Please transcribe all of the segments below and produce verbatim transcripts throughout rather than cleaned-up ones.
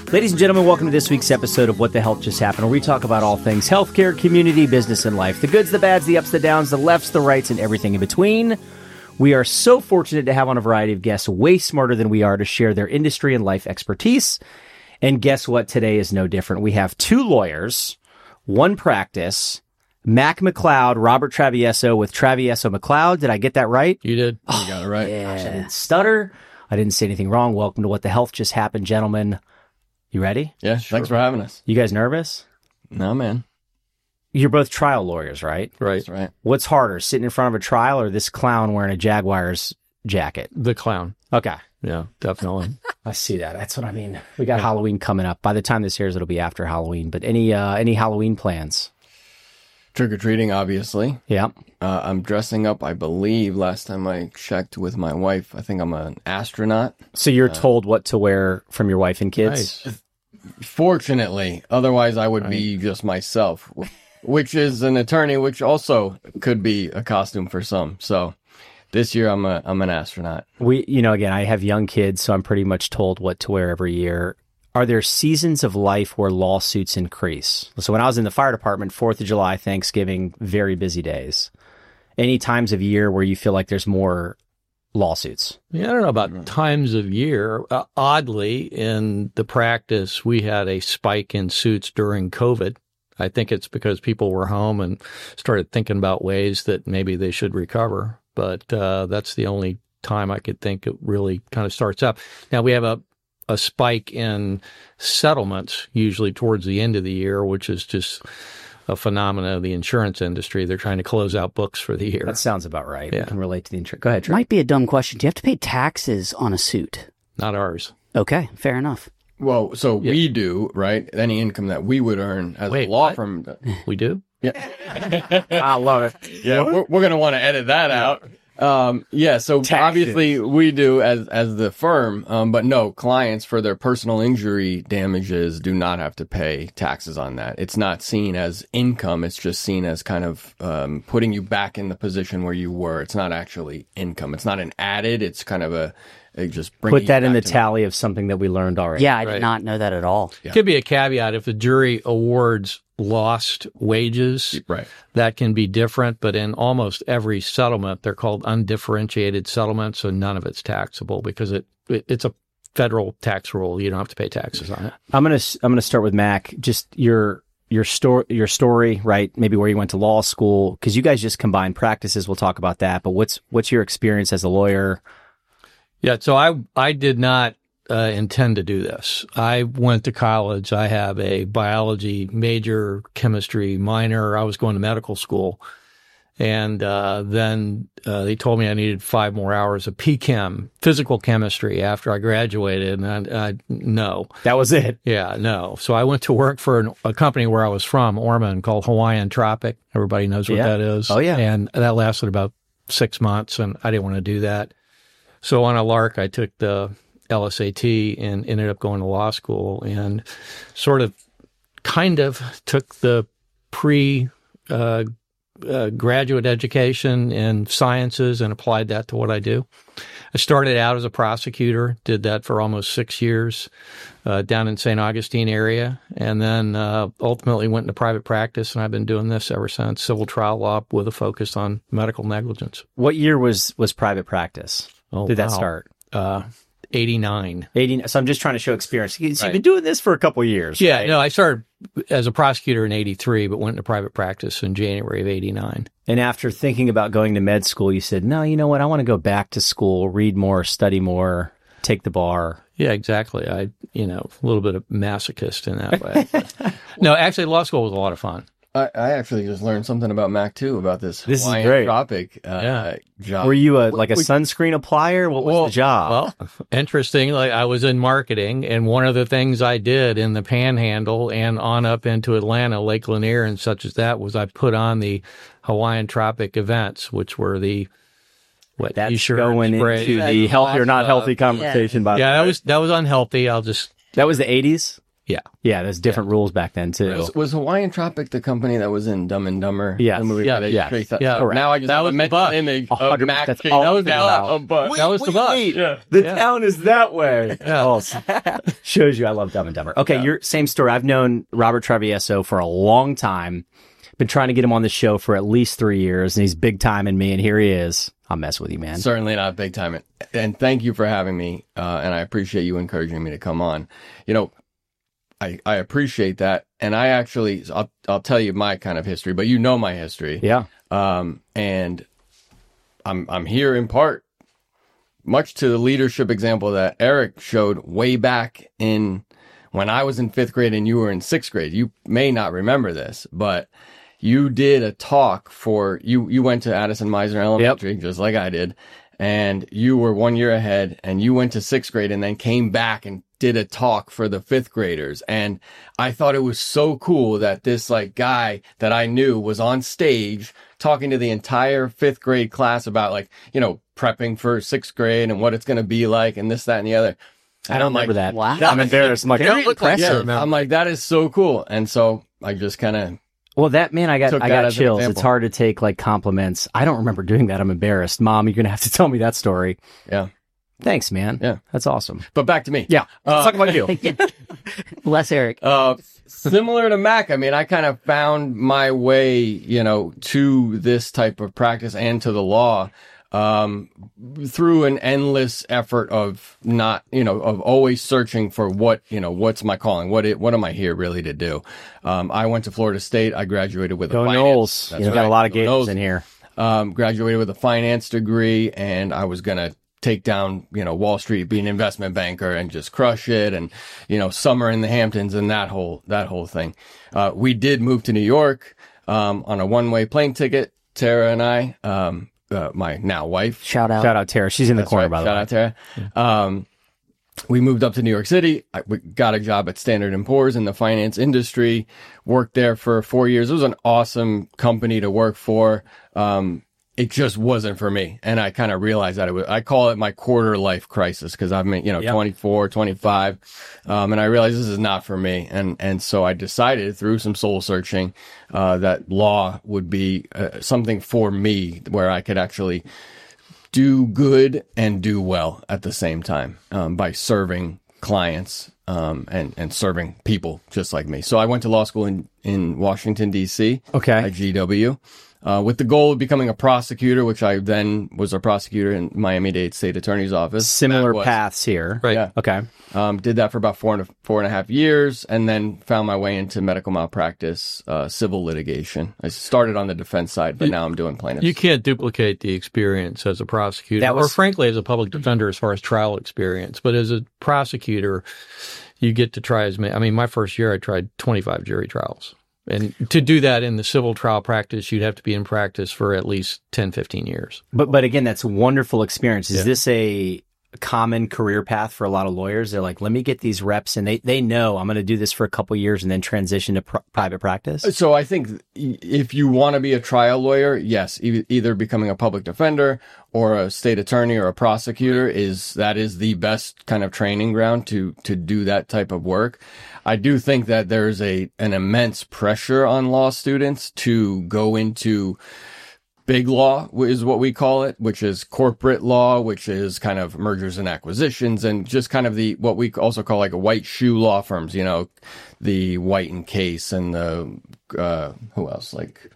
Ladies and gentlemen, welcome to this week's episode of What the Health Just Happened, where we talk about all things healthcare, community, business, and life. The goods, the bads, the ups, the downs, the lefts, the rights, and everything in between. We are so fortunate to have on a variety of guests way smarter than we are to share their industry and life expertise. And guess what? Today is no different. We have two lawyers, one practice, Mac McLeod, Robert Travieso with Travieso McLeod. Did I get that right? You did. Oh, you got it right. Yeah. Gosh, I didn't stutter. I didn't say anything wrong. Welcome to What the Health Just Happened, gentlemen. You ready? Yeah, sure. Thanks for having us. You guys nervous? No, man. You're both trial lawyers, right? Right. That's right. What's harder, sitting in front of a trial or this clown wearing a Jaguars jacket? The clown. Okay. Yeah, definitely. I see that. That's what I mean. We got yeah. Halloween coming up. By the time this airs, it'll be after Halloween. But any uh, any Halloween plans? Trick-or-treating, obviously. Yeah. Uh, I'm dressing up, I believe, last time I checked with my wife, I think I'm an astronaut. So you're uh, told what to wear from your wife and kids? Nice. Fortunately. Otherwise, I would right. be just myself, which is an attorney, which also could be a costume for some. So this year, I'm a I'm an astronaut. We, you know, again, I have young kids, so I'm pretty much told what to wear every year. Are there seasons of life where lawsuits increase? So when I was in the fire department, fourth of July, Thanksgiving, very busy days. Any times of year where you feel like there's more lawsuits? Yeah, I don't know about times of year. Uh, oddly, in the practice, we had a spike in suits during COVID. I think it's because people were home and started thinking about ways that maybe they should recover. But uh, that's the only time I could think it really kind of starts up. Now, we have a a spike in settlements, usually towards the end of the year, which is just a phenomenon of the insurance industry. They're trying to close out books for the year. That sounds about right. Yeah. I can relate to the insurance. Go ahead, Trey. Might be a dumb question. Do you have to pay taxes on a suit? Not ours. Okay, fair enough. Well, so yeah. we do, right? Any income that we would earn as Wait, a law what? firm. We do? Yeah. I love it. Yeah, we're, we're going to want to edit that out. Um, yeah, so Taxes. Obviously we do as as the firm, um, but no, clients for their personal injury damages do not have to pay taxes on that. It's not seen as income. It's just seen as kind of um, putting you back in the position where you were. It's not actually income. It's not an added. It's kind of a, a just bringing Put that you in the back to tally of something that we learned already. Yeah, I did Right. not know that at all. Yeah. Could be a caveat. If the jury awards lost wages, Right. that can be different. But in almost every settlement, they're called undifferentiated settlements, so none of it's taxable because it, it it's a federal tax rule. You don't have to pay taxes on it. I'm gonna I'm gonna start with Mac. Just your your story your story, right? Maybe where you went to law school, because you guys just combined practices. We'll talk about that. But what's what's your experience as a lawyer? Yeah, so I I did not uh, intend to do this. I went to college. I have a biology major, chemistry minor. I was going to medical school. And uh, then uh, they told me I needed five more hours of P Chem, physical chemistry, after I graduated. And I, I no. That was it. Yeah, no. So I went to work for an, a company where I was from, Ormond, called Hawaiian Tropic. Everybody knows what Yeah. that is. Oh, yeah. And that lasted about six months, and I didn't want to do that. So on a lark, I took the L S A T and ended up going to law school and sort of kind of took the pre uh, uh, graduate education in sciences and applied that to what I do. I started out as a prosecutor, did that for almost six years uh, down in Saint Augustine area, and then uh, ultimately went into private practice, and I've been doing this ever since, civil trial law with a focus on medical negligence. What year was was private practice? Oh, Did that wow. start? Uh, eighty-nine. eighty. So I'm just trying to show experience. So You've Right. been doing this for a couple of years. Yeah, right? no, I started as a prosecutor in eighty-three, but went into private practice in January of eighty-nine. And after thinking about going to med school, you said, no, you know what? I want to go back to school, read more, study more, take the bar. Yeah, exactly. I, you know, a little bit of masochist in that way. No, actually, law school was a lot of fun. I, I actually just learned something about Mac too, about this This is Hawaiian great. Tropic uh, Yeah. job. Were you a, like a we- sunscreen applier? What was Well- the job? Well, interesting. Like I was in marketing, and one of the things I did in the Panhandle and on up into Atlanta, Lake Lanier, and such as that was I put on the Hawaiian Tropic events, which were the what That's t-shirt, going spray. into the healthy or not healthy conversation. By the Yeah, way. that was that was unhealthy. I'll just that was the eighties. Yeah. Yeah, there's different rules back then too. Was, was Hawaiian Tropic the company that was in Dumb and Dumber? Yes. The movie Yeah, where they yes. traced that- Yeah, so correct. now I just That have was a the mental bus. image A of hundred- Mac that's King. all That was it's the about. uh, bus. That was the bus. Yeah. The Yeah. town is that way. Oh, shows you I love Dumb and Dumber. Okay, Yeah. your same story. I've known Robert Travieso for a long time. Been trying to get him on the show for at least three years, and he's big time in me. And here he is. I'll mess with you, man. Certainly not big time. And thank you for having me. Uh, and I appreciate you encouraging me to come on. You know, I, I appreciate that. And I actually, I'll, I'll tell you my kind of history, but you know my history. Yeah. Um, and I'm, I'm here in part, much to the leadership example that Eric showed way back in when I was in fifth grade and you were in sixth grade. You may not remember this, but you did a talk for, you, you went to Addison Meisner Elementary, yep. just like I did. And you were one year ahead and you went to sixth grade and then came back and did a talk for the fifth graders. And I thought it was so cool that this like guy that I knew was on stage talking to the entire fifth grade class about like, you know, prepping for sixth grade and what it's going to be like and this, that, and the other. And I don't I'm like, remember that. Wow. I'm embarrassed. I'm like, Very impressive. yeah, I'm like, that is so cool. And so I just kind of, well, that man, I got Took I that got as an chills. example. It's hard to take like compliments. I don't remember doing that. I'm embarrassed. Mom, you're gonna have to tell me that story. yeah. Thanks, man. Yeah. That's awesome. But back to me. Yeah. Uh, Let's talk about you. Less Eric. Uh, similar to Mac, I mean, I kind of found my way, you know, to this type of practice and to the law, um, through an endless effort of not, you know, of always searching for what, you know, what's my calling? What it, what am I here really to do? Um, I went to Florida State. I graduated with Go a finance. Knowles. That's You've got a right. lot of Go gators Knowles. in here. Um, graduated with a finance degree, and I was gonna take down, you know, Wall Street, be an investment banker and just crush it. And, you know, summer in the Hamptons and that whole, that whole thing. Uh, we did move to New York, um, on a one-way plane ticket, Tara and I, um, uh, my now wife. Shout out. Shout out Tara. She's in the That's corner, right. by the Shout way. out Tara. Um, we moved up to New York City. I we got a job at Standard and Poor's in the finance industry, worked there for four years. It was an awesome company to work for. Um, it just wasn't for me. And I kind of realized that it was, I call it my quarter life crisis because I've been, you know, Yep. twenty-four, twenty-five. Um, and I realized this is not for me. And, and so I decided through some soul searching, uh, that law would be uh, something for me where I could actually do good and do well at the same time, um, by serving clients, um, and, and serving people just like me. So I went to law school in, in Washington, D C Okay. at G W. Uh, with the goal of becoming a prosecutor, which I then was a prosecutor in Miami-Dade State Attorney's Office. Similar That was- paths here. Right. Yeah. Okay. Um, did that for about four and a, four and a half years, and then found my way into medical malpractice, uh, civil litigation. I started on the defense side, but now I'm doing plaintiffs. You can't duplicate the experience as a prosecutor, That was- or frankly, as a public defender, as far as trial experience. But as a prosecutor, you get to try as many. I mean, my first year, I tried twenty-five jury trials. And to do that in the civil trial practice, you'd have to be in practice for at least ten, fifteen years. But but again, that's a wonderful experience. Is Yeah. this a common career path for a lot of lawyers? They're like, let me get these reps, and they, they know I'm going to do this for a couple years and then transition to pr- private practice. So I think if you want to be a trial lawyer, yes, e- either becoming a public defender or a state attorney or a prosecutor is, that is the best kind of training ground to, to do that type of work. I do think that there's a, an immense pressure on law students to go into big law is what we call it, which is corporate law, which is kind of mergers and acquisitions, and just kind of the, what we also call like a white shoe law firms, you know, the White and Case and the, uh, who else? Like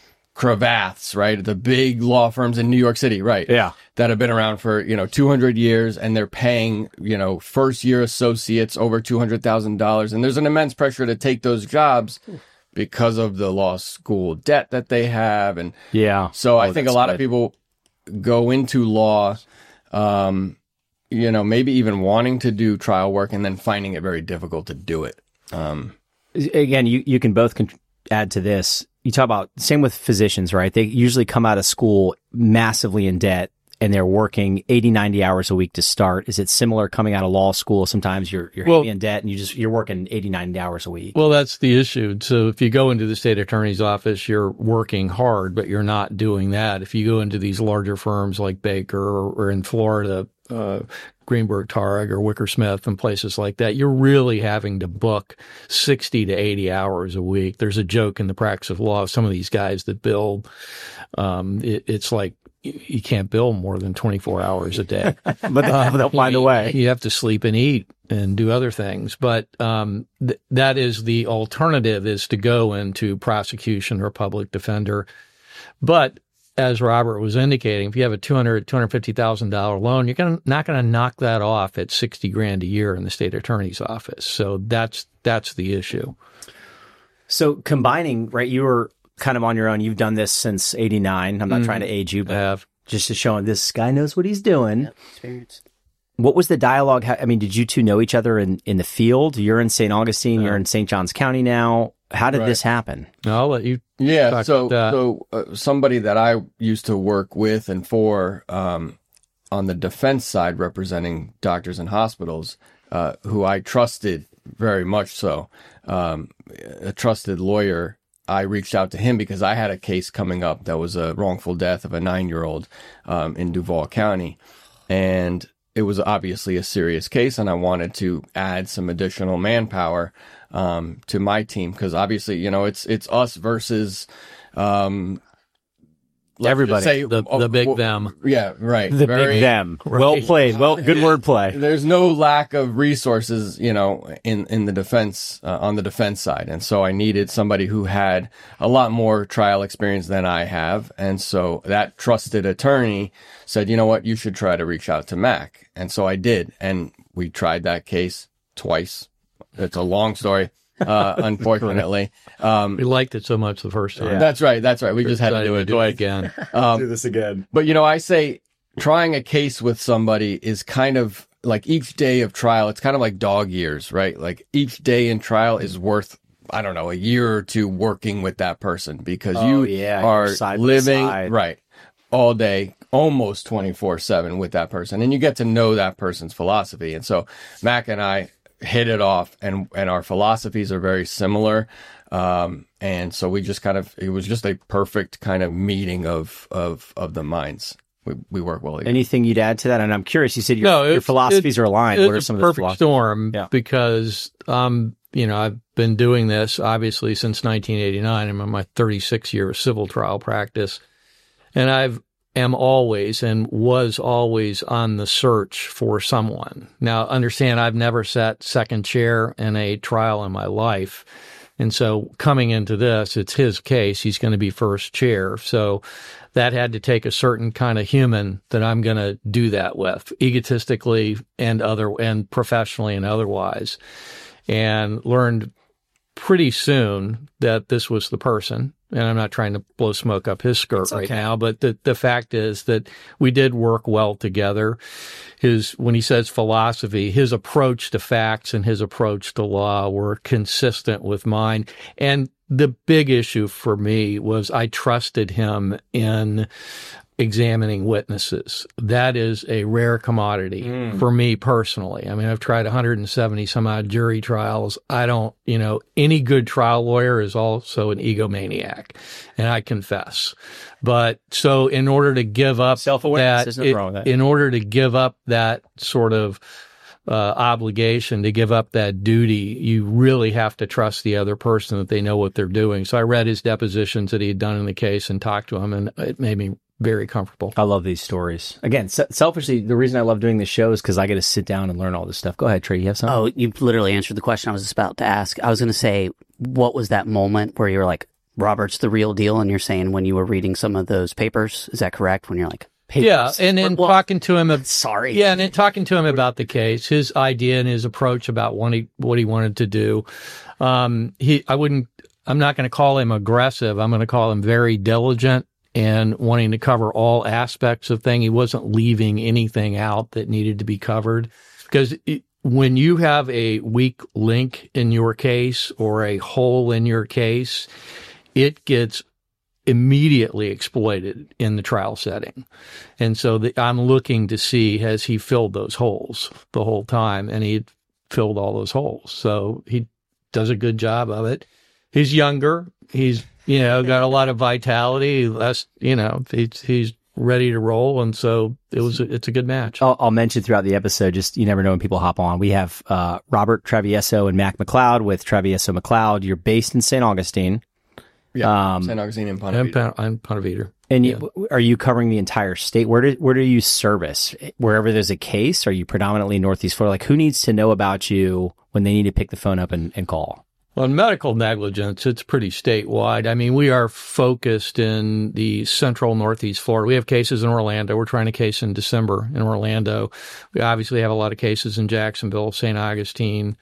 Cravaths, right? The big law firms in New York City, right? Yeah. That have been around for, you know, two hundred years, and they're paying, you know, first year associates over two hundred thousand dollars. And there's an immense pressure to take those jobs because of the law school debt that they have. And Yeah. so I Oh, think a that's lot good. of people go into law, um, you know, maybe even wanting to do trial work and then finding it very difficult to do it. Um, Again, you, you can both con- add to this. You talk about, same with physicians, right? They usually come out of school massively in debt, and they're working eighty, ninety hours a week to start. Is it similar coming out of law school? Sometimes you're, you're Well- heavy in debt and you just, you're working eighty, ninety hours a week. Well, that's the issue. So if you go into the state attorney's office, you're working hard, but you're not doing that. If you go into these larger firms like Baker or, or in Florida, uh, Greenberg Targ or Wickersmith and places like that, you're really having to book sixty to eighty hours a week. There's a joke in the practice of law. Some of these guys that bill, um, it, it's like you can't bill more than twenty-four hours a day. But uh, they'll find a way. You have to sleep and eat and do other things. But um, th- that is the alternative, is to go into prosecution or public defender. But as Robert was indicating, if you have a two hundred thousand dollars, two hundred fifty thousand dollars loan, you're gonna, not going to knock that off at sixty grand a year in the state attorney's office. So that's that's the issue. So combining, right, you were kind of on your own. You've done this since eighty-nine. I'm not mm-hmm. trying to age you, but I have. Just to show this guy knows what he's doing. Yep, experience. What was the dialogue? I mean, did you two know each other in, in the field? You're in Saint Augustine. Yeah. You're in Saint Johns County now. How did Right. this happen? I'll let you. Yeah, talk so about that. so uh, somebody that I used to work with and for um, on the defense side, representing doctors and hospitals, uh, who I trusted very much so, um, a trusted lawyer. I reached out to him because I had a case coming up that was a wrongful death of a nine-year-old um, in Duval County, and it was obviously a serious case, and I wanted to add some additional manpower um, to my team because obviously, you know, it's it's us versus um, let's Everybody. just say, The- oh, the big well, them. Yeah, right. The Very- big them. Well played. Well, good wordplay. There's no lack of resources, you know, in, in the defense, uh, on the defense side. And so I needed somebody who had a lot more trial experience than I have. And so that trusted attorney said, you know what, you should try to reach out to Mac. And so I did. And we tried that case twice. It's a long story, uh, unfortunately. Um, We liked it so much the first time. That's right. That's right. We just had to do it do it twice. again. Um, Do this again. But, you know, I say trying a case with somebody is kind of like each day of trial. It's kind of like dog years, right? Like each day in trial is worth, I don't know, a year or two working with that person because Oh, you yeah, are you're side by living, side. right, all day, almost twenty-four seven with that person. And you get to know that person's philosophy. And so Mac and I hit it off, and, and our philosophies are very similar. Um, and so we just kind of, it was just a perfect kind of meeting of, of, of the minds. We, we work well together. Anything you'd add to that? And I'm curious, you said your, No, your it's- philosophies it- are aligned. It's What are a some of those perfect philosophies? storm Yeah. because, um, you know, I've been doing this obviously since nineteen eighty-nine. I'm in my thirty-six year civil trial practice, and I've am always and was always on the search for someone. Now, understand, I've never sat second chair in a trial in my life. And so coming into this, it's his case. He's going to be first chair. So that had to take a certain kind of human that I'm going to do that with, egotistically and other and professionally and otherwise. And learned pretty soon that this was the person. And I'm not trying to blow smoke up his skirt right now, but the, the fact is that we did work well together. His, when he says philosophy, his approach to facts and his approach to law were consistent with mine. And the big issue for me was I trusted him in examining witnesses. That is a rare commodity mm. for me personally. I mean, I've tried one hundred seventy some odd jury trials. I don't, you know, any good trial lawyer is also an egomaniac, and I confess. But so in order to give up self-awareness, that, isn't it, wrong with that. in order to give up that sort of uh, obligation, to give up that duty, you really have to trust the other person that they know what they're doing. So I read his depositions that he had done in the case and talked to him, and it made me very comfortable. I love these stories. Again, se- selfishly, the reason I love doing this show is because I get to sit down and learn all this stuff. Go ahead, Trey. You have something? Oh, you literally answered the question I was just about to ask. I was going to say, what was that moment where you were like, Robert's the real deal? And you're saying when you were reading some of those papers, is that correct? When you're like, papers? Yeah, and then Well, talking to him. Ab- sorry. Yeah, and then talking to him about the case, his idea and his approach about what he what he wanted to do. Um, he, I wouldn't. I'm not going to call him aggressive. I'm going to call him very diligent and wanting to cover all aspects of thing. He wasn't leaving anything out that needed to be covered, because it, when you have a weak link in your case or a hole in your case, it gets immediately exploited in the trial setting. And so the, I'm looking to see, has he filled those holes the whole time? And he filled all those holes. So he does a good job of it. He's younger. He's, you know, got a lot of vitality. Less, you know, he's, he's ready to roll. And so it was, it's a good match. I'll, I'll mention throughout the episode, just you never know when people hop on. We have uh, Robert Travieso and Mac McLeod with Travieso McLeod. You're based in Saint Augustine. Yeah, Um, Saint Augustine and Ponte I'm, Vedra. I'm Ponte Vedra. And you, are you covering the entire state? Where do where do you service? Wherever there's a case, are you predominantly Northeast Florida? Like, who needs to know about you when they need to pick the phone up and, and call? Well, in medical negligence, it's pretty statewide. I mean, we are focused in the central Northeast Florida. We have cases in Orlando. We're trying a case in December in Orlando. We obviously have a lot of cases in Jacksonville, Saint Augustine,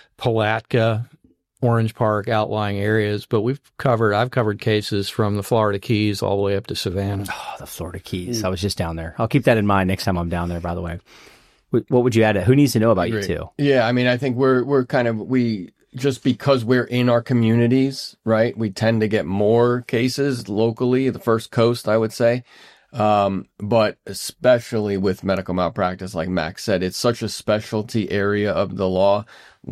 Palatka, Orange Park, outlying areas. But we've covered, I've covered cases from the Florida Keys all the way up to Savannah. Oh, the Florida Keys. Mm. I was just down there. I'll keep that in mind next time I'm down there, by the way. What would you add? Who needs to know about Great. you too? Yeah, I mean, I think we're we're kind of, we, just because we're in our communities, right? We tend to get more cases locally, the First Coast, I would say. Um, but especially with medical malpractice, like Max said, it's such a specialty area of the law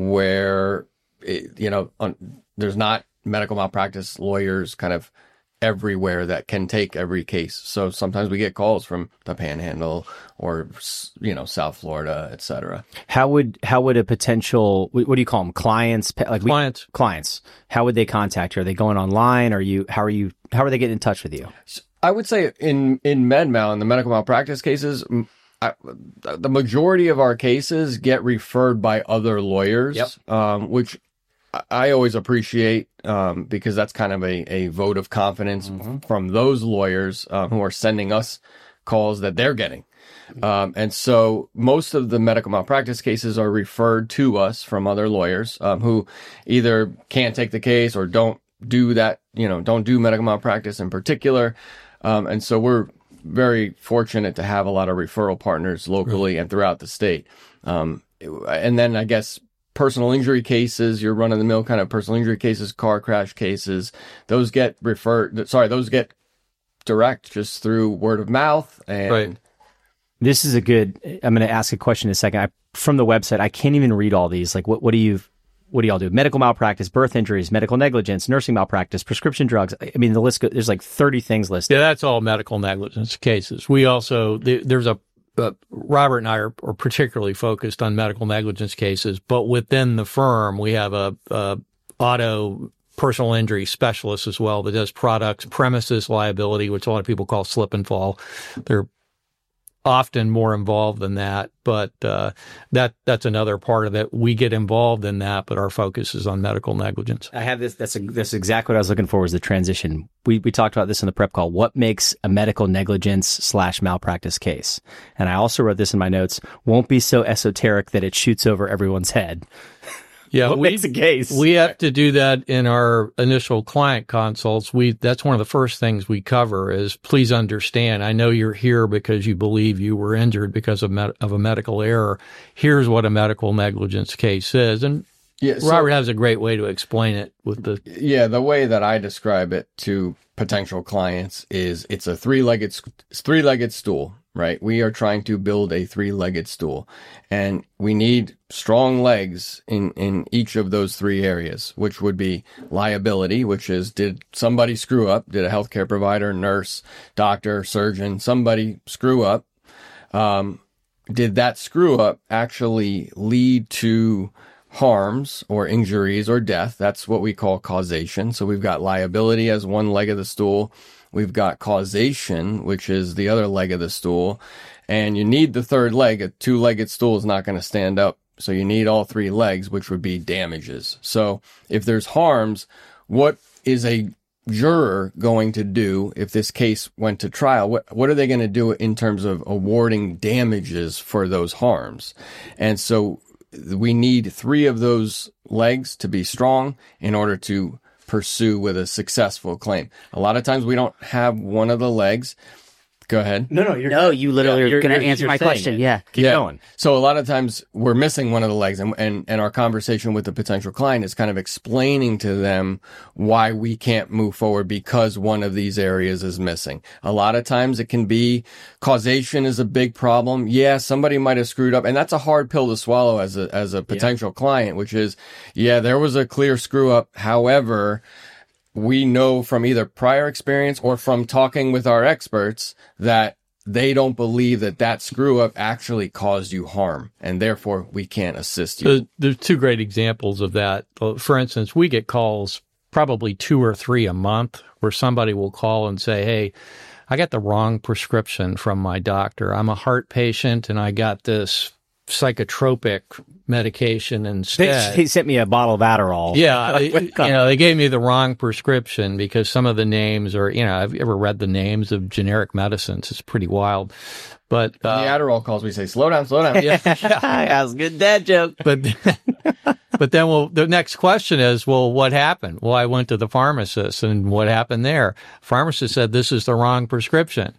where, it, you know, on, there's not medical malpractice lawyers kind of everywhere that can take every case. So sometimes we get calls from the Panhandle or, you know, South Florida, et cetera. How would how would a potential, what do you call them, clients? Like we, Clients. clients. How would they contact you? Are they going online? Are you? How are you? How are they getting in touch with you? I would say in in MedMal, in the medical malpractice cases, I, the majority of our cases get referred by other lawyers, Yep. um, which I always appreciate um, because that's kind of a, a vote of confidence mm-hmm. from those lawyers uh, who are sending us calls that they're getting. Um, and so most of the medical malpractice cases are referred to us from other lawyers um, who either can't take the case or don't do that, you know, don't do medical malpractice in particular. Um, and so we're very fortunate to have a lot of referral partners locally right. and throughout the state. Um, and then I guess personal injury cases, your run-of-the-mill kind of personal injury cases, car crash cases, those get referred, sorry, those get direct just through word of mouth. And right. This is a good, I'm going to ask a question in a second. I, from the website, I can't even read all these. Like, what, what do you, what do y'all do? Medical malpractice, birth injuries, medical negligence, nursing malpractice, prescription drugs. I mean, the list, go, there's like thirty things listed. Yeah, that's all medical negligence cases. We also, there's a, Uh, Robert and I are, are particularly focused on medical negligence cases, but within the firm, we have a, a auto personal injury specialist as well that does products, premises liability, which a lot of people call slip and fall. They're often more involved than that, but uh, that that's another part of it. We get involved in that, but our focus is on medical negligence. I have this. That's a, that's exactly what I was looking for. Was the transition. We we talked about this in the prep call. What makes a medical negligence slash malpractice case? And I also wrote this in my notes. Won't be so esoteric that it shoots over everyone's head. Yeah, what we, makes a case? We have to do that in our initial client consults. We that's one of the first things we cover is please understand. I know you're here because you believe you were injured because of med, of a medical error. Here's what a medical negligence case is, and yeah, so, Robert has a great way to explain it with the yeah. The way that I describe it to potential clients is it's a three-legged three-legged stool. Right. We are trying to build a three-legged stool, and we need strong legs in, in each of those three areas, which would be liability, which is, did somebody screw up? Did a healthcare provider, nurse, doctor, surgeon, somebody screw up? Um, did that screw up actually lead to harms or injuries or death? That's what we call causation. So we've got liability as one leg of the stool. We've got causation, which is the other leg of the stool. And you need the third leg. A two-legged stool is not going to stand up. So you need all three legs, which would be damages. So if there's harms, what is a juror going to do if this case went to trial? What, what are they going to do in terms of awarding damages for those harms? And so we need three of those legs to be strong in order to pursue with a successful claim. A lot of times we don't have one of the legs. Go ahead. No, no, you're no. You literally yeah, are going to answer my question. It. Yeah, keep yeah. going. So a lot of times we're missing one of the legs, and, and and our conversation with the potential client is kind of explaining to them why we can't move forward because one of these areas is missing. A lot of times it can be causation is a big problem. Yeah, somebody might have screwed up, and that's a hard pill to swallow as a as a potential yeah. client, which is, yeah, there was a clear screw up. However, we know from either prior experience or from talking with our experts that they don't believe that that screw up actually caused you harm, and therefore we can't assist you. So there's two great examples of that. For instance, we get calls probably two or three a month where somebody will call and say, hey, I got the wrong prescription from my doctor. I'm a heart patient and I got this psychotropic medication instead. They, he sent me a bottle of Adderall. Yeah, you know, they gave me the wrong prescription because some of the names are, you know, I've ever read the names of generic medicines. It's pretty wild. But uh, the Adderall calls, we say, slow down, slow down. Yeah, that was a good dad joke. But but then we'll, the next question is, well, what happened? Well, I went to the pharmacist, and what happened there? Pharmacist said, this is the wrong prescription.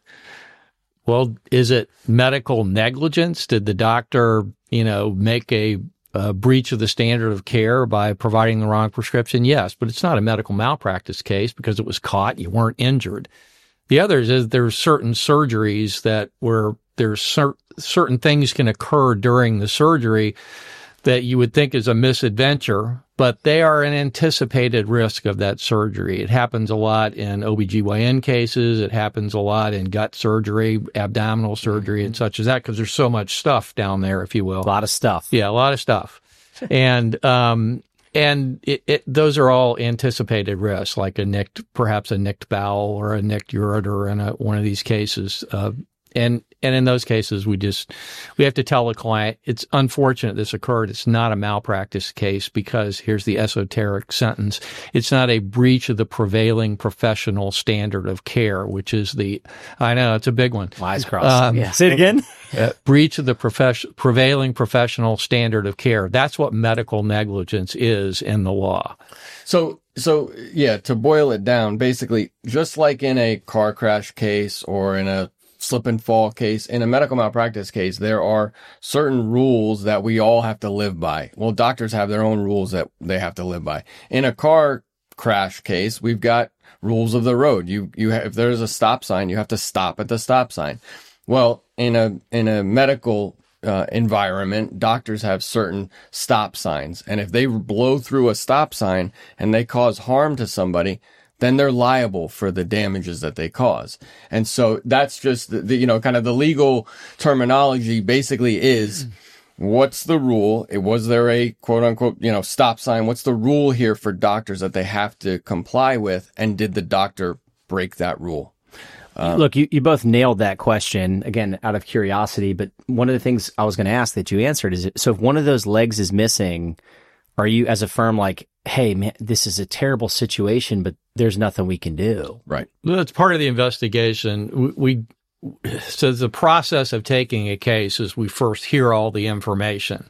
Well, is it medical negligence? Did the doctor, you know, make a, a breach of the standard of care by providing the wrong prescription? Yes, but it's not a medical malpractice case because it was caught. You weren't injured. The others is there's certain surgeries that where there's cer- certain things can occur during the surgery that you would think is a misadventure, but they are an anticipated risk of that surgery. It happens a lot in O B G Y N cases. It happens a lot in gut surgery, abdominal surgery, and such as that, because there's so much stuff down there, if you will. A lot of stuff. Yeah, a lot of stuff. and um, and it, it, those are all anticipated risks, like a nicked, perhaps a nicked bowel or a nicked ureter in a, one of these cases. Uh, and And in those cases, we just, we have to tell the client, it's unfortunate this occurred. It's not a malpractice case because here's the esoteric sentence. It's not a breach of the prevailing professional standard of care, which is the, I know, it's a big one. Wise cross. Um, yeah. Say it again. uh, breach of the profession, prevailing professional standard of care. That's what medical negligence is in the law. So, so yeah, to boil it down, basically, just like in a car crash case or in a slip and fall case, in a medical malpractice case, there are certain rules that we all have to live by. Well, doctors have their own rules that they have to live by. In a car crash case, we've got rules of the road. You, you have, if there's a stop sign, you have to stop at the stop sign. Well, in a, in a medical uh, environment, doctors have certain stop signs. And if they blow through a stop sign and they cause harm to somebody, then they're liable for the damages that they cause. And so that's just the, the, you know, kind of the legal terminology basically is, what's the rule? It, was there a quote unquote, you know, stop sign? What's the rule here for doctors that they have to comply with? And did the doctor break that rule? Um, Look, you, you both nailed that question, again, out of curiosity. But one of the things I was going to ask that you answered is, so if one of those legs is missing, are you as a firm like, hey, man, this is a terrible situation, but there's nothing we can do? Right. That's part of the investigation. We, we so the process of taking a case is we first hear all the information.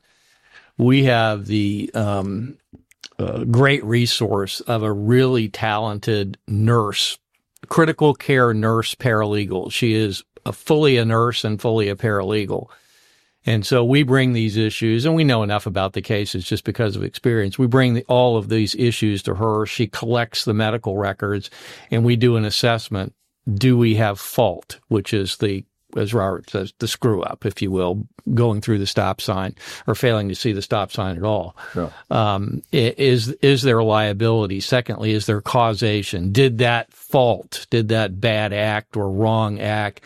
We have the um, uh, great resource of a really talented nurse, critical care nurse paralegal. She is a fully a nurse and fully a paralegal. And so we bring these issues, and we know enough about the cases just because of experience. We bring the, all of these issues to her. She collects the medical records, and we do an assessment. Do we have fault, which is the, as Robert says, the screw up, if you will, going through the stop sign or failing to see the stop sign at all. Sure. Um, is, is there liability? Secondly, is there causation? Did that fault, did that bad act or wrong act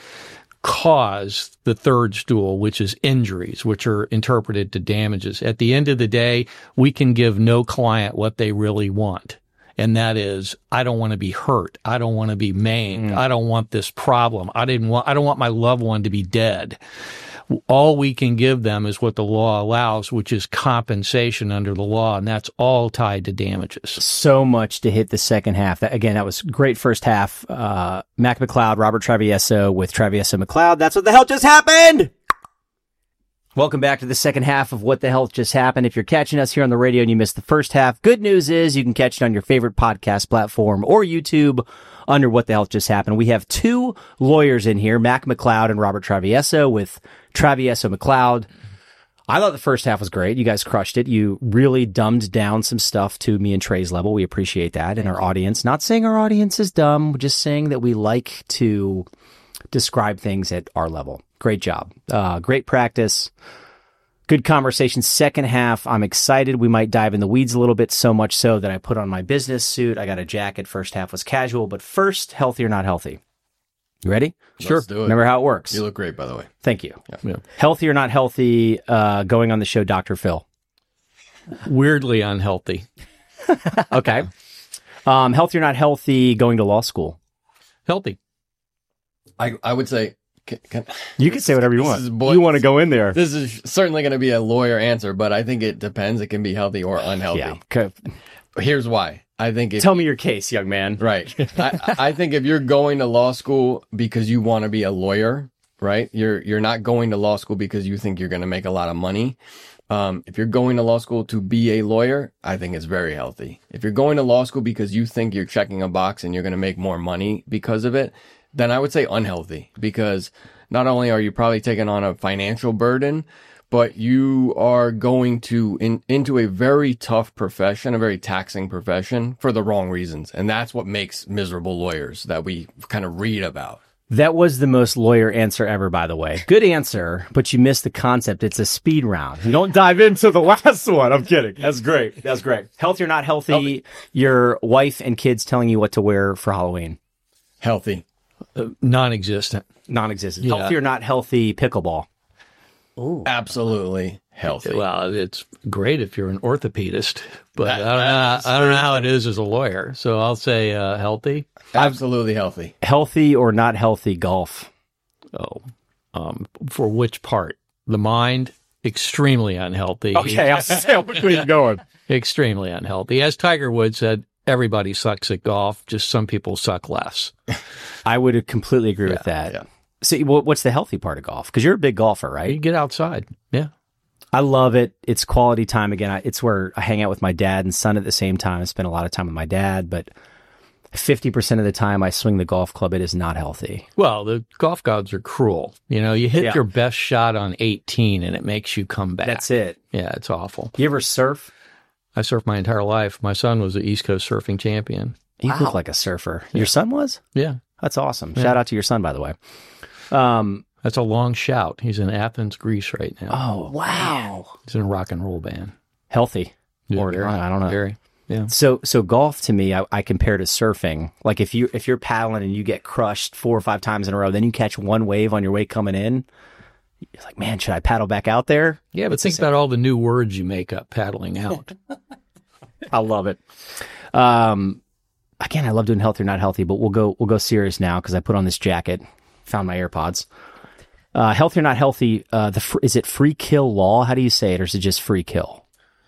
cause the third stool, which is injuries, which are interpreted to damages? At the end of the day, we can give no client what they really want. And that is, I don't want to be hurt. I don't want to be maimed. Mm. I don't want this problem. I didn't want, I don't want my loved one to be dead. All we can give them is what the law allows, which is compensation under the law, and that's all tied to damages. So much to hit the second half. That, again, that was great first half. Uh, Mac McLeod, Robert Travieso with Travieso McLeod. That's what the hell just happened! Welcome back to the second half of What the Hell Just Happened. If you're catching us here on the radio and you missed the first half, good news is you can catch it on your favorite podcast platform or YouTube under What the Hell Just Happened. We have two lawyers in here, Mac McLeod and Robert Travieso with Travieso McLeod. I thought the first half was great. You guys crushed it. You really dumbed down some stuff to me and Trey's level. We appreciate that. And our audience, not saying our audience is dumb, we're just saying that we like to describe things at our level. Great job. Uh, great practice. Good conversation. Second half, I'm excited. We might dive in the weeds a little bit, so much so that I put on my business suit. I got a jacket. First half was casual, but first, healthy or not healthy? You ready? Sure. Let's do it. Remember how it works. You look great, by the way. Thank you. Yeah. Yeah. Healthy or not healthy, uh, going on the show, Doctor Phil. Weirdly unhealthy. Okay. Um, healthy or not healthy, going to law school. Healthy. I, I would say... Can, can, You can say whatever you want. is boy- You want to go in there. this is certainly going to be a lawyer answer, but I think it depends. It can be healthy or unhealthy. Yeah. Okay. Here's why. I think if Tell me your case, young man. Right. I, I think if you're going to law school because you want to be a lawyer, right? You're you're not going to law school because you think you're going to make a lot of money. Um, if you're going to law school to be a lawyer, I think it's very healthy. If you're going to law school because you think you're checking a box and you're going to make more money because of it, then I would say unhealthy, because not only are you probably taking on a financial burden, but you are going to in, into a very tough profession, a very taxing profession for the wrong reasons. And that's what makes miserable lawyers that we kind of read about. That was the most lawyer answer ever, by the way. Good answer, but you missed the concept. It's a speed round. You don't dive into the last one. I'm kidding. That's great. That's great. Healthy or not healthy, healthy. Your wife and kids telling you what to wear for Halloween. Healthy. Uh, non-existent. Non-existent. Yeah. Healthy or not healthy, pickleball. Ooh. Absolutely healthy. Well, it's great if you're an orthopedist, but That- I don't know. I don't know how it is as a lawyer. So I'll say uh, healthy. Absolutely healthy. Healthy or not healthy, golf. Oh, um, for which part? The mind, extremely unhealthy. Okay, I'll say which way you're going. Extremely unhealthy. As Tiger Woods said, everybody sucks at golf. Just some people suck less. I would completely agree with that. yeah. So, what- what's the healthy part of golf? Because you're a big golfer, You right? get outside. Yeah. I love it. It's quality time. Again, I- it's where I hang out with my dad and son at the same time. I spend a lot of time with my dad, but fifty percent of the time I swing the golf club, it is not healthy. Well, the golf gods are cruel. You know, you hit Yeah. your best shot on eighteen and it makes you come back. That's it. Yeah, it's awful. You ever surf? I surfed my entire life. My son was the East Coast surfing champion. You look like a surfer. Your son was? Yeah. That's awesome. Shout out to your son, by the way. Um, That's a long shout. He's in Athens, Greece right now. oh, wow. He's in a rock and roll band. Healthy. Yeah, Or very, I don't know. Very. Yeah. So, so golf to me, I, I compare to surfing. Like if you if you're paddling and you get crushed four or five times in a row, then you catch one wave on your way coming in. You're like, man, should I paddle back out there? Yeah, but think about all the new words you make up paddling out. I love it. Um, again, I love doing healthy or not healthy, but we'll go we'll go serious now because I put on this jacket, found my AirPods. Uh, healthy or not healthy? Uh, the fr- is it free kill law? How do you say it, or is it just free kill?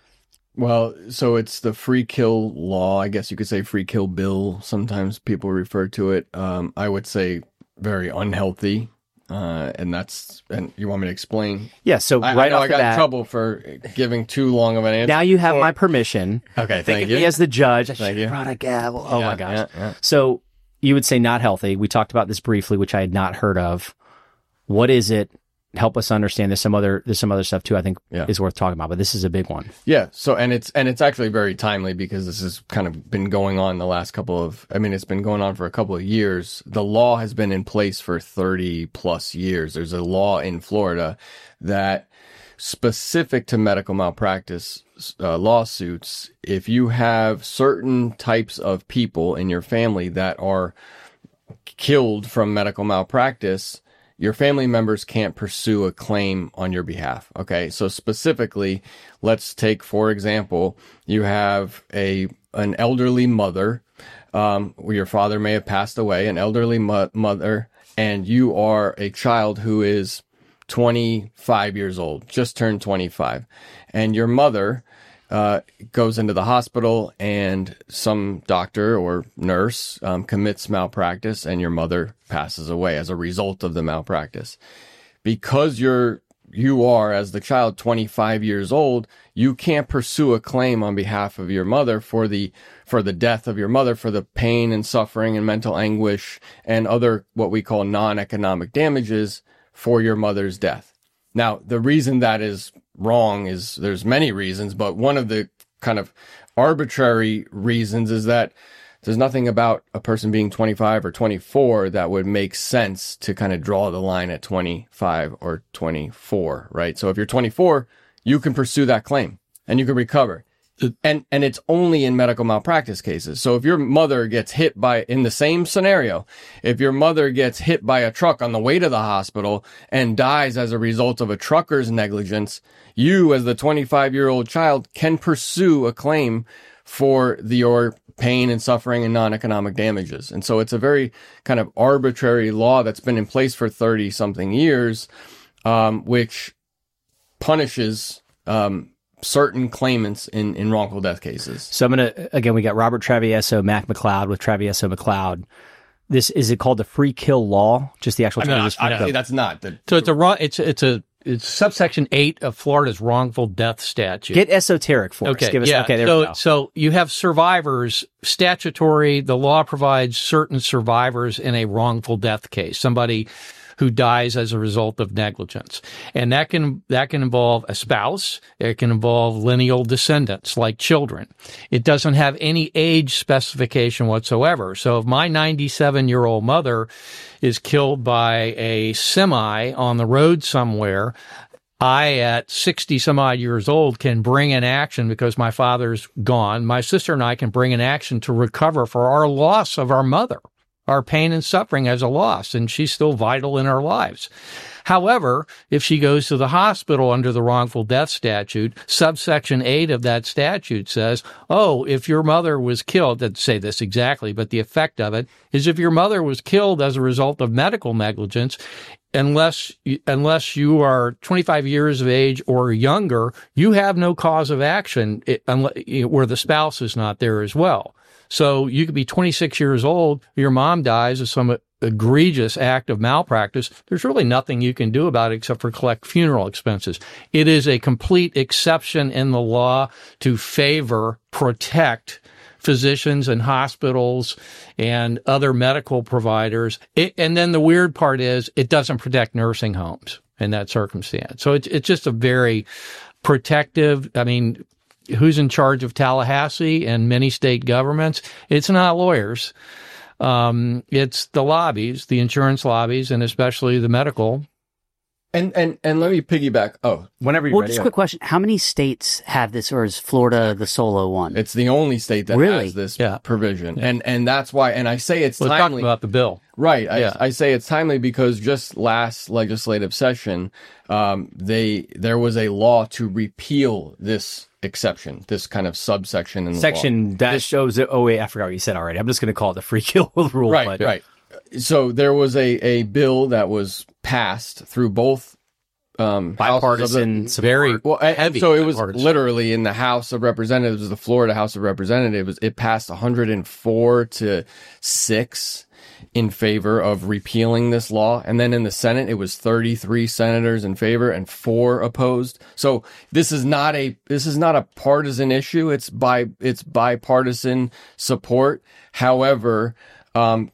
Well, so it's the free kill law. I guess you could say free kill bill. Sometimes people refer to it. Um, I would say very unhealthy. Uh, and that's, and you want me to explain? Yeah. So I, right I know off I the got in bat, trouble for giving too long of an answer. now you have my permission. Okay, Think thank of you. me as the judge. I should Thank you. have brought a gavel. Oh Yeah, my gosh. yeah, yeah. So you would say not healthy. We talked about this briefly, which I had not heard of. What is it? Help us understand. There's some other there's some other stuff too I think Yeah. is worth talking about, but this is a big one. Yeah. So, and it's, and it's actually very timely because this has kind of been going on the last couple of, I mean, it's been going on for a couple of years. The law has been in place for thirty plus years. There's a law in Florida that specific to medical malpractice uh, lawsuits, if you have certain types of people in your family that are killed from medical malpractice, your family members can't pursue a claim on your behalf. Okay. So specifically, let's take, for example, you have a, an elderly mother, um, where your father may have passed away, an elderly mo- mother, and you are a child who is twenty-five years old, just turned twenty-five, and your mother uh, goes into the hospital and some doctor or nurse um, commits malpractice and your mother passes away as a result of the malpractice. Because you're, you are, as the child, twenty-five years old, you can't pursue a claim on behalf of your mother for the, for the death of your mother, for the pain and suffering and mental anguish and other, what we call non-economic damages for your mother's death. Now, the reason that is wrong is there's many reasons, but one of the kind of arbitrary reasons is that there's nothing about a person being twenty-five or twenty-four that would make sense to kind of draw the line at twenty-five or twenty-four, right? So if you're twenty-four, you can pursue that claim and you can recover. And and it's only in medical malpractice cases. So if your mother gets hit by, in the same scenario, if your mother gets hit by a truck on the way to the hospital and dies as a result of a trucker's negligence, you as the twenty-five-year-old child can pursue a claim for the, your pain and suffering and non-economic damages. And so it's a very kind of arbitrary law that's been in place for thirty-something years, um, which punishes um certain claimants in, in wrongful death cases. So I'm going to, again, we got Robert Travieso, Mac McLeod with Travieso McLeod. This, is it called the free kill law? Just the actual term? No, I, that's not. The, So it's a wrong, it's, it's a, it's subsection eight of Florida's wrongful death statute. Get esoteric for Okay, us. Give us, yeah. okay, there so, we go. so you have survivors, statutory, the law provides certain survivors in a wrongful death case, somebody who dies as a result of negligence. And that can, that can involve a spouse. It can involve lineal descendants like children. It doesn't have any age specification whatsoever. So if my ninety-seven year old mother is killed by a semi on the road somewhere, I, at sixty some odd years old, can bring an action because my father's gone. My sister and I can bring an action to recover for our loss of our mother, our pain and suffering as a loss, and she's still vital in our lives. However, if she goes to the hospital under the wrongful death statute, subsection eight of that statute says, oh, if your mother was killed, doesn't say this exactly, but the effect of it is if your mother was killed as a result of medical negligence, unless unless you are twenty-five years of age or younger, you have no cause of action it, unless, where the spouse is not there as well. So you could be twenty-six years old, your mom dies of some egregious act of malpractice. There's really nothing you can do about it except for collect funeral expenses. It is a complete exception in the law to favor, protect physicians and hospitals and other medical providers. It, and then the weird part is it doesn't protect nursing homes in that circumstance. So it's, it's just a very protective, I mean, who's in charge of Tallahassee and many state governments? It's not lawyers. Um, it's the lobbies, the insurance lobbies, and especially the medical. And and and let me piggyback. Oh, Whenever you're Well, ready. just a quick question. How many states have this, or is Florida the solo one? it's the only state that Really? has this Yeah. provision, and and that's why. And I say it's We're talking timely. about the bill. Right. I, Yeah. I say it's timely because just last legislative session, um, they there was a law to repeal this exception, this kind of subsection in the law. Section that shows it. Oh, wait, I forgot what you said already. I'm just going to call it the free kill rule. Right, but, right. So there was a, a bill that was passed through both um, houses of the- Bipartisan support. Very Well, and- heavy. so it was bipartisan. literally in the House of Representatives, the Florida House of Representatives, it passed one hundred four to six in favor of repealing this law. And then in the Senate, it was thirty-three senators in favor and four opposed. So this is not a, this is not a partisan issue. It's by, it's bipartisan support. However, um,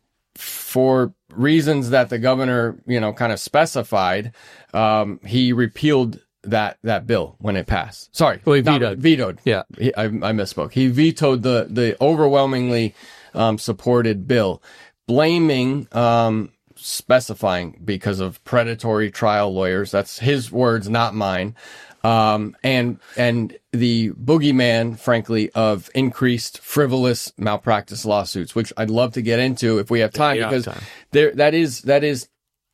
for reasons that the governor, you know, kind of specified, um, he repealed that, that bill when it passed. Sorry. Well, he not- vetoed. Vetoed. Yeah. He, I, I misspoke. He vetoed the, the overwhelmingly, um, supported bill, blaming, um, specifying because of predatory trial lawyers. That's his words, not mine. Um, and, and the boogeyman, frankly, of increased frivolous malpractice lawsuits, which I'd love to get into if we have time, Yeah, because time. there, that is, that is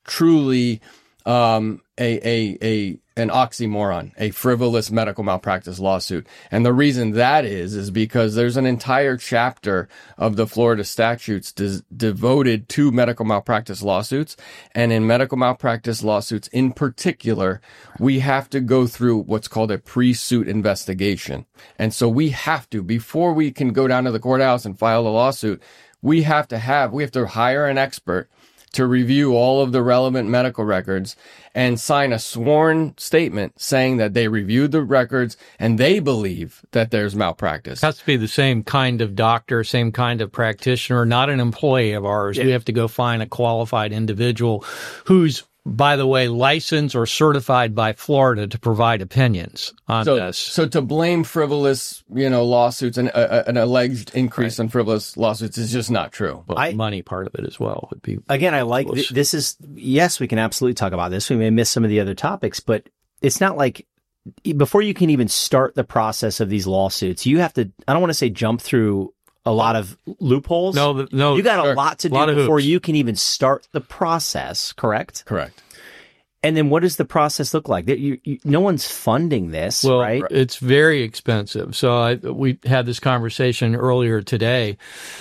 truly, um, a, a, a, an oxymoron, a frivolous medical malpractice lawsuit. And the reason that is, is because there's an entire chapter of the Florida statutes des- devoted to medical malpractice lawsuits. And in medical malpractice lawsuits in particular, we have to go through what's called a pre-suit investigation. And so we have to, before we can go down to the courthouse and file a lawsuit, we have to have, we have to hire an expert to review all of the relevant medical records and sign a sworn statement saying that they reviewed the records and they believe that there's malpractice. It has to be the same kind of doctor, same kind of practitioner, not an employee of ours. We have to go find a qualified individual who's, by the way, licensed or certified by Florida to provide opinions on So, this. so to blame frivolous, you know, lawsuits and uh, an alleged increase in frivolous lawsuits is just not true. Well, I- the money part of it as well would be. Again, I like, Close. th- this is, yes, we can absolutely talk about this. We may miss some of the other topics, but it's not like before you can even start the process of these lawsuits, you have to, I don't want to say jump through a lot of loopholes. No, the- no, you got sure. a lot to A lot do of before hoops. you can even start the process, correct? Correct. And then what does the process look like? That you, you, no one's funding this, Well, right? it's very expensive. So I, we had this conversation earlier today.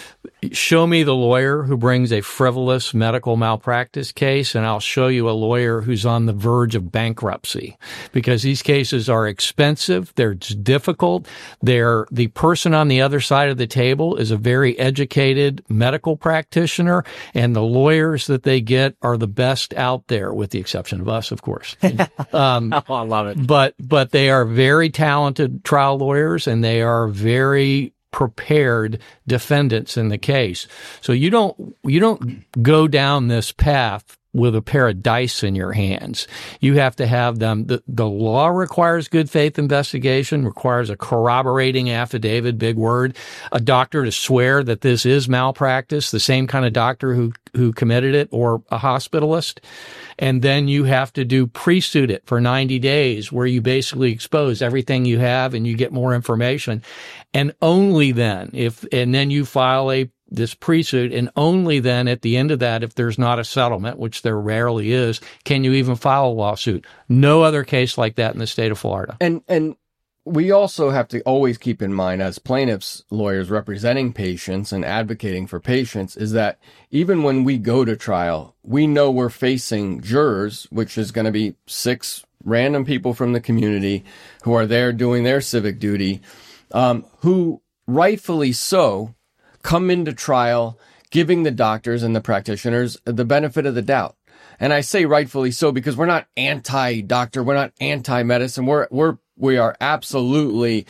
Show me the lawyer who brings a frivolous medical malpractice case, and I'll show you a lawyer who's on the verge of bankruptcy, because these cases are expensive. They're difficult. They're, the person on the other side of the table is a very educated medical practitioner, and the lawyers that they get are the best out there, with the exception of us, of course. Um, Oh, I love it. but but they are very talented trial lawyers, and they are very prepared defendants in the case. So you don't you don't go down this path with a pair of dice in your hands. You have to have them. The, the law requires good faith investigation, requires a corroborating affidavit, big word, a doctor to swear that this is malpractice, the same kind of doctor who, who committed it, or a hospitalist. And then you have to do pre-suit it for ninety days, where you basically expose everything you have and you get more information. And only then, if, and then you file a this pre-suit, and only then at the end of that, if there's not a settlement, which there rarely is, can you even file a lawsuit. No other case like that in the state of Florida. And and we also have to always keep in mind, as plaintiffs' lawyers representing patients and advocating for patients, is that even when we go to trial, we know we're facing jurors, which is going to be six random people from the community who are there doing their civic duty, um, who rightfully so come into trial giving the doctors and the practitioners the benefit of the doubt. And I say rightfully so because we're not anti-doctor, we're not anti-medicine, we're we're we are absolutely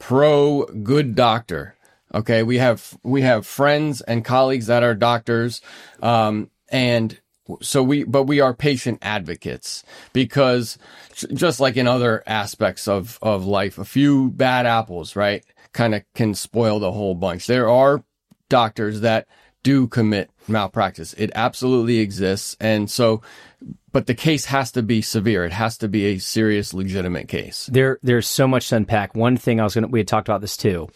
pro good doctor. Okay, we have we have friends and colleagues that are doctors, um, and so we but we are patient advocates, because just like in other aspects of of life, a few bad apples, right, kind of can spoil the whole bunch. There are doctors that do commit malpractice. It absolutely exists. And so, but the case has to be severe. It has to be a serious, legitimate case. There, there's so much to unpack. One thing I was going to, we had talked about this too.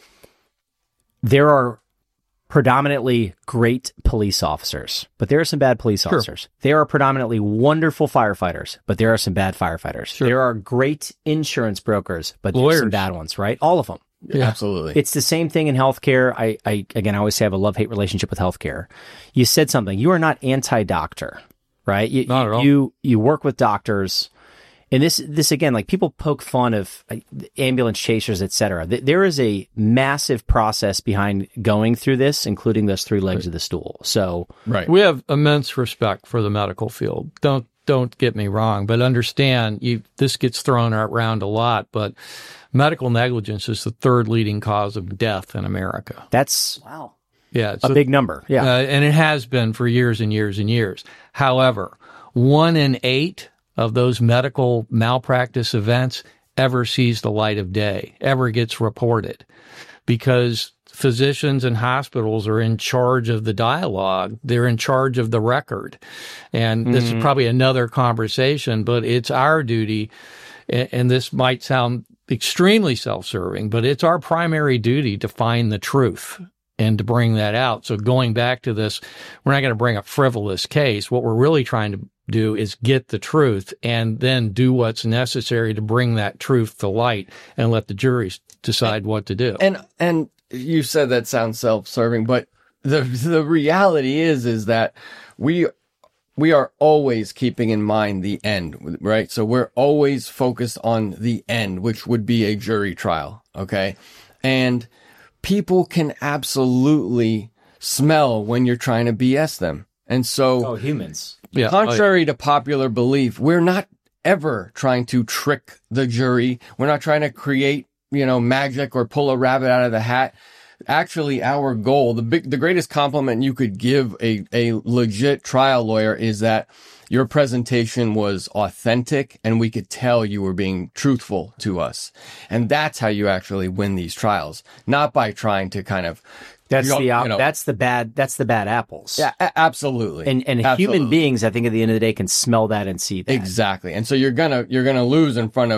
There are predominantly great police officers, but there are some bad police Sure. officers. There are predominantly wonderful firefighters, but there are some bad firefighters. Sure. There are great insurance brokers, but there are some Lawyers. bad ones, right? All of them. Yeah. Absolutely. It's the same thing in healthcare. I, I, again, I always say I have a love-hate relationship with healthcare. You said something. You are not anti-doctor, right? You, Not at all. You, you work with doctors. And this, this again, like people poke fun of uh, ambulance chasers, et cetera. Th- There is a massive process behind going through this, including those three legs of the stool. So, right. We have immense respect for the medical field. Don't don't get me wrong, but understand, you this gets thrown around a lot, but medical negligence is the third leading cause of death in America. that's Wow. Yeah, it's a big number. Yeah. Uh, and it has been for years and years and years. However, one in eight of those medical malpractice events ever sees the light of day, ever gets reported, because physicians and hospitals are in charge of the dialogue. They're in charge of the record. And this is probably another conversation, but it's our duty, and, and this might sound extremely self-serving, but it's our primary duty to find the truth and to bring that out. So going back to this, we're not going to bring a frivolous case. What we're really trying to do is get the truth and then do what's necessary to bring that truth to light and let the juries decide what to do. And and you said that sounds self-serving, but the the reality is is that we we are always keeping in mind the end, right? So we're always focused on the end, which would be a jury trial, okay? And people can absolutely smell when you're trying to B S them. And so oh, humans. Yeah, contrary to popular belief, we're not ever trying to trick the jury. We're not trying to create, you know, magic or pull a rabbit out of the hat. Actually, our goal, the big, the greatest compliment you could give a, a legit trial lawyer is that your presentation was authentic and we could tell you were being truthful to us. And that's how you actually win these trials, not by trying to kind of That's you know, the op- you know, that's the bad that's the bad apples. yeah, a- absolutely. And and Absolutely. human beings, I think at the end of the day, can smell that and see that. Exactly. And so you're gonna you're gonna lose in front of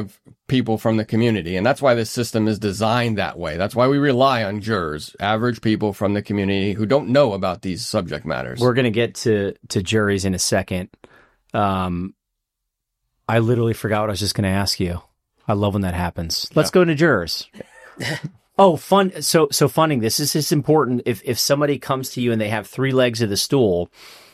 people from the community. And that's why this system is designed that way. That's why we rely on jurors, average people from the community who don't know about these subject matters. We're going to get to, to juries in a second. Um, I literally forgot what I was just going to ask you. I love when that happens. Let's yeah. go to jurors. Oh, fun. So, so funding this. This is important. If, if somebody comes to you and they have three legs of the stool,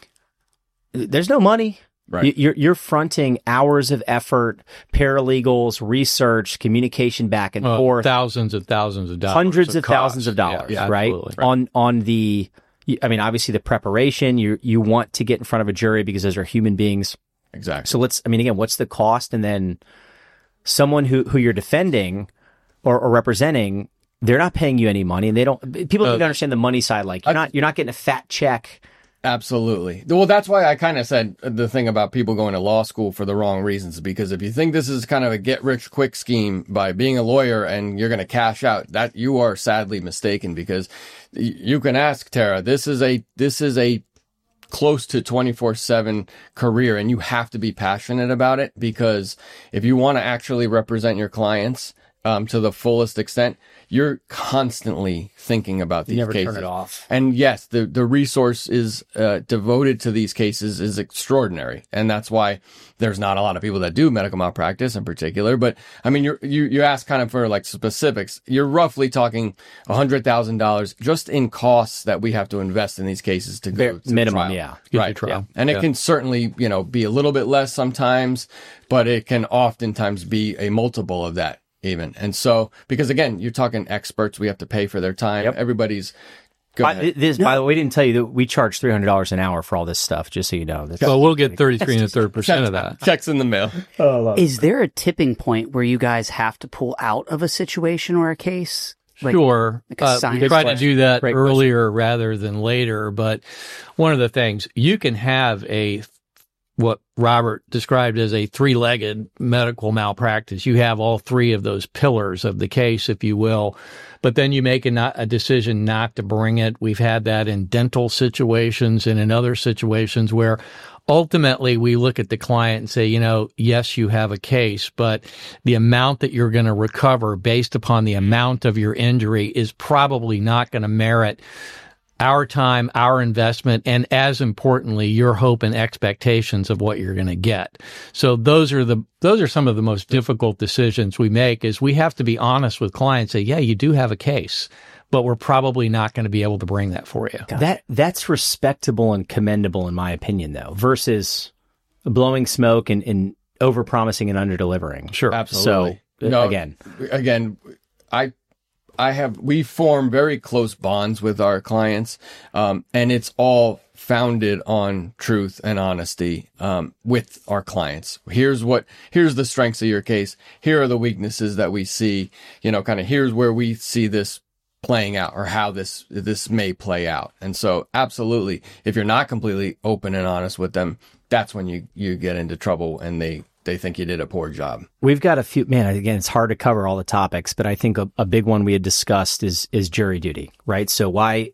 there's no money. Right. You're, you're fronting hours of effort, paralegals, research, communication back and uh, forth. Thousands and thousands of dollars. Hundreds of cost. thousands of dollars, yeah, yeah, right? right? On, on the, I mean, obviously the preparation, you, you want to get in front of a jury because those are human beings. Exactly. So let's, I mean, again, what's the cost? And then someone who, who you're defending or, or representing, they're not paying you any money and they don't, people Uh, need to understand the money side. Like you're I, not, you're not getting a fat check. Absolutely. Well, that's why I kind of said the thing about people going to law school for the wrong reasons, because if you think this is kind of a get rich quick scheme by being a lawyer and you're going to cash out, that you are sadly mistaken, because you can ask Tara, this is a, this is a close to twenty-four seven career, and you have to be passionate about it, because if you want to actually represent your clients um, to the fullest extent, you're constantly thinking about these You never cases. turn it off. And yes, the, the resource is uh, devoted to these cases is extraordinary. And that's why there's not a lot of people that do medical malpractice in particular. But I mean, you're, you, you ask kind of for like specifics. You're roughly talking one hundred thousand dollars just in costs that we have to invest in these cases to go to Minimum, trial. yeah. Get Right. to trial. And it Yeah. can certainly, you know, be a little bit less sometimes, but it can oftentimes be a multiple of that even. And so, because again, you're talking experts, we have to pay for their time. Yep. Everybody's go By, ahead. this, by the way, we didn't tell you that we charge three hundred dollars an hour for all this stuff, just so you know. That's, Well, we'll get thirty-three and a third percent of that. Checks in the mail. Is there a tipping point where you guys have to pull out of a situation or a case? Like, Sure. like a Uh, sign- we try to question. do that Great earlier rather than later. But one of the things, you can have a what Robert described as a three-legged medical malpractice. You have all three of those pillars of the case, if you will, but then you make a, not, a decision not to bring it. We've had that in dental situations and in other situations where ultimately we look at the client and say, you know, yes, you have a case, but the amount that you're going to recover based upon the amount of your injury is probably not going to merit our time, our investment, and as importantly, your hope and expectations of what you're going to get. So those are the those are some of the most difficult decisions we make, is we have to be honest with clients, say, yeah, you do have a case, but we're probably not going to be able to bring that for you. that that's respectable and commendable, in my opinion, though, versus blowing smoke and, and over-promising and under-delivering. Sure. Absolutely. So, No, again, again, I, I have, we form very close bonds with our clients, um, and it's all founded on truth and honesty, um, with our clients. Here's what, here's the strengths of your case. Here are the weaknesses that we see, you know, kind of here's where we see this playing out, or how this, this may play out. And so absolutely, if you're not completely open and honest with them, that's when you, you get into trouble and they, they think you did a poor job. we've got a few, man, again, it's hard to cover all the topics, but I think a, a big one we had discussed is, is jury duty, right? So why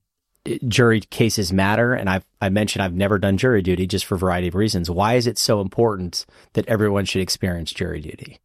jury cases matter. And I've, I mentioned I've never done jury duty just for a variety of reasons. Why is it so important that everyone should experience jury duty?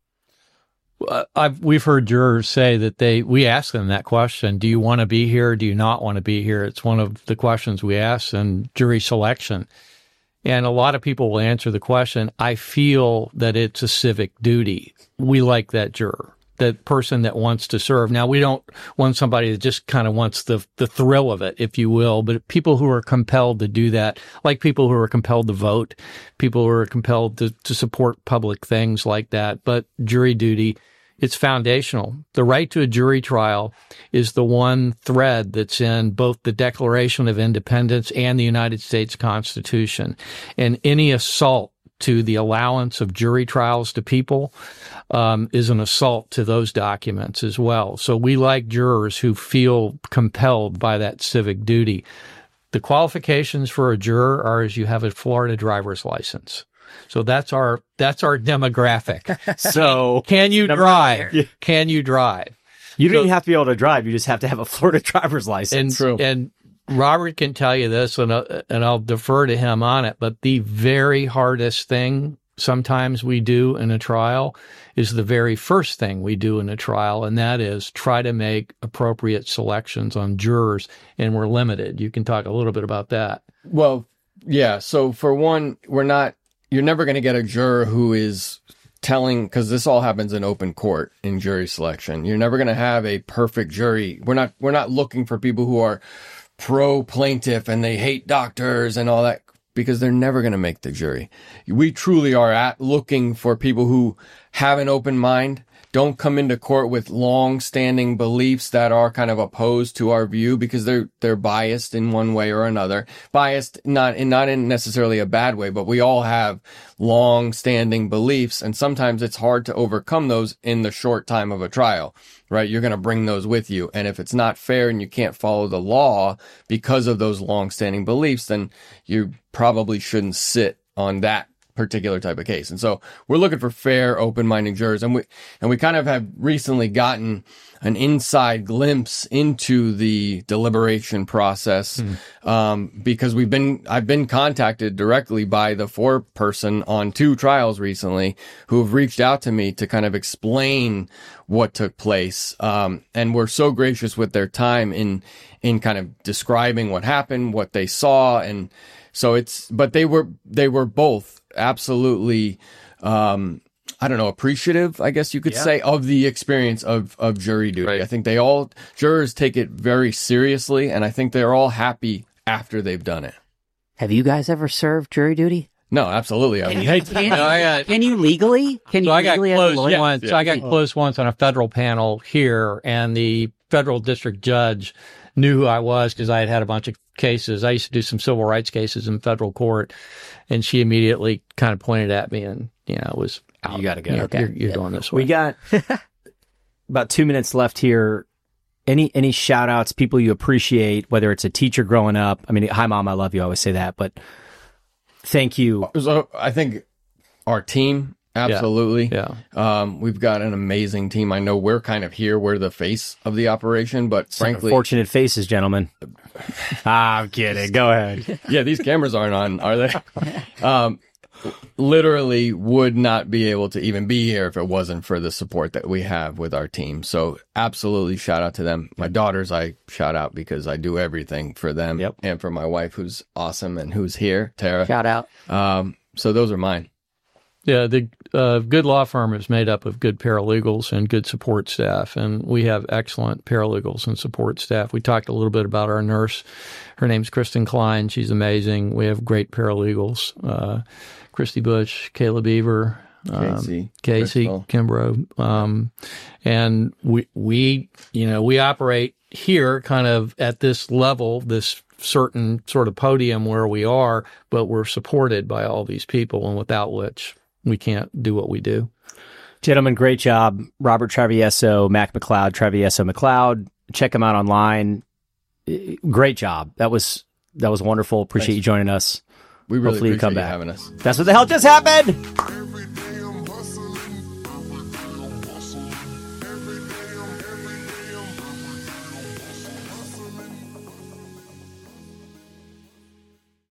Uh, I've, we've heard jurors say that they, we ask them that question, do you want to be here? Do you not want to be here? It's one of the questions we ask in jury selection. And a lot of people will answer the question, I feel that it's a civic duty. We like that juror, that person that wants to serve. Now, we don't want somebody that just kind of wants the the thrill of it, if you will, but people who are compelled to do that, like people who are compelled to vote, people who are compelled to, to support public things like that. But jury duty, it's foundational. The right to a jury trial is the one thread that's in both the Declaration of Independence and the United States Constitution. And any assault to the allowance of jury trials to people um, is an assault to those documents as well. So we like jurors who feel compelled by that civic duty. The qualifications for a juror are as you have a Florida driver's license. So that's our that's our demographic. So can you drive? Yeah. Can you drive? You don't So- even have to be able to drive. You just have to have a Florida driver's license. And and Robert can tell you this, and uh, and I'll defer to him on it. But the very hardest thing sometimes we do in a trial is the very first thing we do in a trial, and that is try to make appropriate selections on jurors, and we're limited. You can talk a little bit about that. Well, yeah. So for one, we're not, you're never going to get a juror who is telling, because this all happens in open court in jury selection. You're never going to have a perfect jury. We're not, we're not looking for people who are pro plaintiff and they hate doctors and all that, because they're never going to make the jury. We truly are at looking for people who have an open mind, don't come into court with long-standing beliefs that are kind of opposed to our view because they're they're biased in one way or another. Biased not in not in necessarily a bad way, but we all have long-standing beliefs, and sometimes it's hard to overcome those in the short time of a trial, right? You're going to bring those with you, and if it's not fair and you can't follow the law because of those long-standing beliefs, then you probably shouldn't sit on that particular type of case. And so we're looking for fair, open-minded jurors. And we, and we kind of have recently gotten an inside glimpse into the deliberation process, mm. um, because we've been, I've been contacted directly by the foreperson on two trials recently who have reached out to me to kind of explain what took place. Um, and we're so gracious with their time in, in kind of describing what happened, what they saw. And so it's, but they were, they were both absolutely, um, I don't know, appreciative, I guess you could yeah. say, of the experience of, of jury duty. Right. I think they all, jurors take it very seriously, and I think they're all happy after they've done it. Have you guys ever served jury duty? No, absolutely. I mean, can, can, no, I got, can you legally? Can you so legally I got close yeah. once. Yeah. So I got close once on a federal panel here, and the federal district judge knew who I was because I had had a bunch of cases. I used to do some civil rights cases in federal court, and she immediately kind of pointed at me and, you know, was out. You got to go. You know, okay. You're, you're yeah. going this way. We got about two minutes left here. Any any shout outs, people you appreciate, whether it's a teacher growing up? I mean, hi, Mom, I love you. I always say that, but thank you. So I think our team, absolutely. Yeah. Um, we've got an amazing team. I know we're kind of here. We're the face of the operation, but frankly, fortunate faces, gentlemen. ah, I'm kidding. Go ahead. Yeah, these cameras aren't on, are they? Um, literally would not be able to even be here if it wasn't for the support that we have with our team. So absolutely shout out to them. My daughters, I shout out because I do everything for them, yep. and for my wife, who's awesome and who's here, Tara. Shout out. Um, so those are mine. Yeah, the uh, good law firm is made up of good paralegals and good support staff, and we have excellent paralegals and support staff. We talked a little bit about our nurse. Her name's Kristen Klein. She's amazing. We have great paralegals. Uh, Christy Bush, Kayla Beaver, um, Casey, Casey, Crystal. Kimbrough. Um, and we, we, you know, we operate here kind of at this level, this certain sort of podium where we are, but we're supported by all these people, and without which we can't do what we do. Gentlemen, great job. Robert Travieso, Mac McLeod, Travieso McLeod. Check him out online. Great job. That was that was wonderful. Appreciate Thanks. you joining us. We really Hopefully appreciate you come back. having us. That's what the hell just happened.